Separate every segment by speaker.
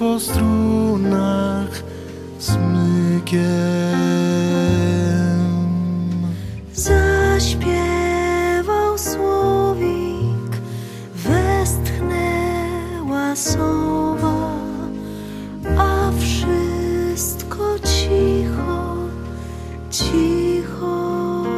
Speaker 1: po strunach smykiem.
Speaker 2: Zaśpiewał słowik, westchnęła sowa, a wszystko cicho, cicho.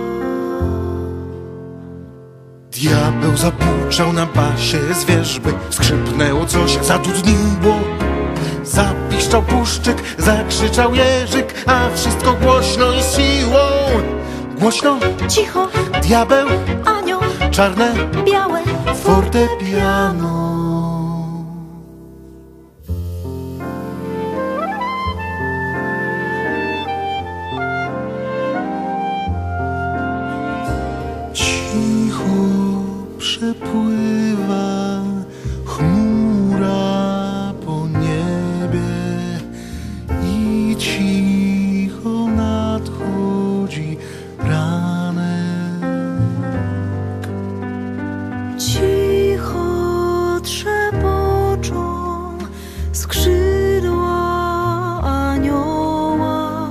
Speaker 1: Diabeł zapuczał na basie z wierzby, skrzypnęło coś, zadudniło. Zapiszczał puszczyk, zakrzyczał jeżyk, a wszystko głośno i z siłą. Głośno,
Speaker 2: Cicho,
Speaker 1: diabeł,
Speaker 2: anioł,
Speaker 1: czarne,
Speaker 2: białe,
Speaker 1: fortepiano. Cicho przepływa chmura po niebie i cicho nadchodzi ranek.
Speaker 2: cicho trzepoczą skrzydła anioła,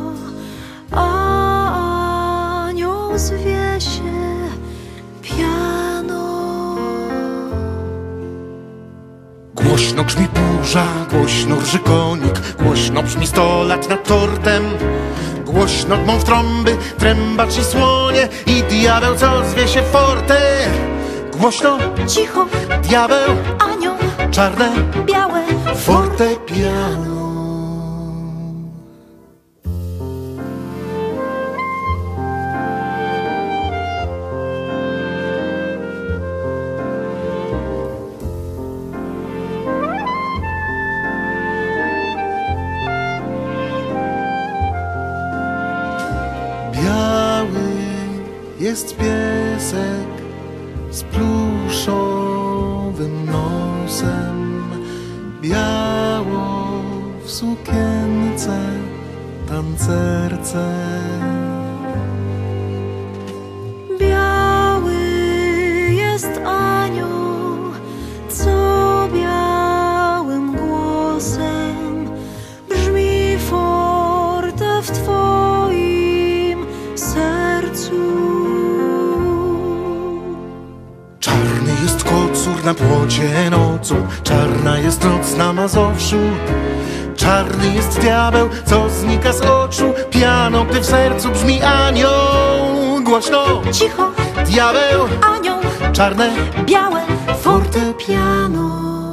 Speaker 2: a anioł zwie się piano.
Speaker 1: Głośno grzmi burza, głośno rży konik, głośno brzmi 100 lat nad tortem. Głośno dmą w trąby, trębacz i słonie i diabeł, co zwie się forte. Głośno,
Speaker 2: Cicho,
Speaker 1: diabeł,
Speaker 2: anioł,
Speaker 1: czarne,
Speaker 2: białe,
Speaker 1: fortepiano. Biały jest piesek z pluszowym nosem, biało w sukience tancerce.
Speaker 2: Biały jest anioł, co białym głosem brzmi forte w twoim sercu.
Speaker 1: Czarny jest kocur na płocie nocą, czarna jest noc na Mazowszu. Czarny jest diabeł, co znika z oczu, piano, gdy w sercu brzmi anioł. Głośno,
Speaker 2: Cicho,
Speaker 1: diabeł,
Speaker 2: anioł,
Speaker 1: czarne,
Speaker 2: białe,
Speaker 1: fortepiano.